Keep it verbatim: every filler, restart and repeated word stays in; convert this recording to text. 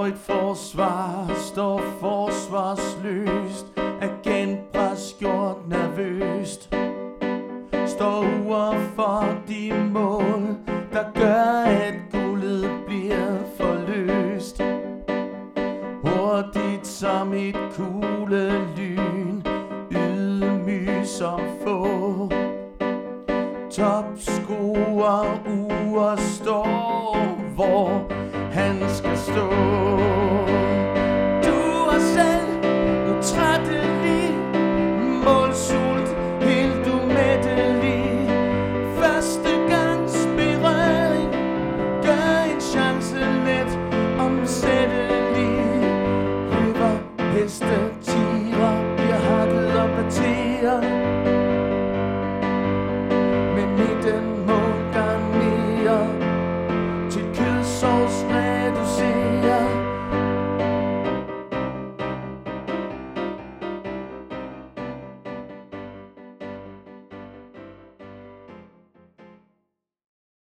står et forsvar, står forsvarsløst. Agentpres gjort nervøst. Står ude for de mål, der gør, at guldet bliver forløst. Hurtigt som et kuglelyn, ydmyg som få. Topscorer uger står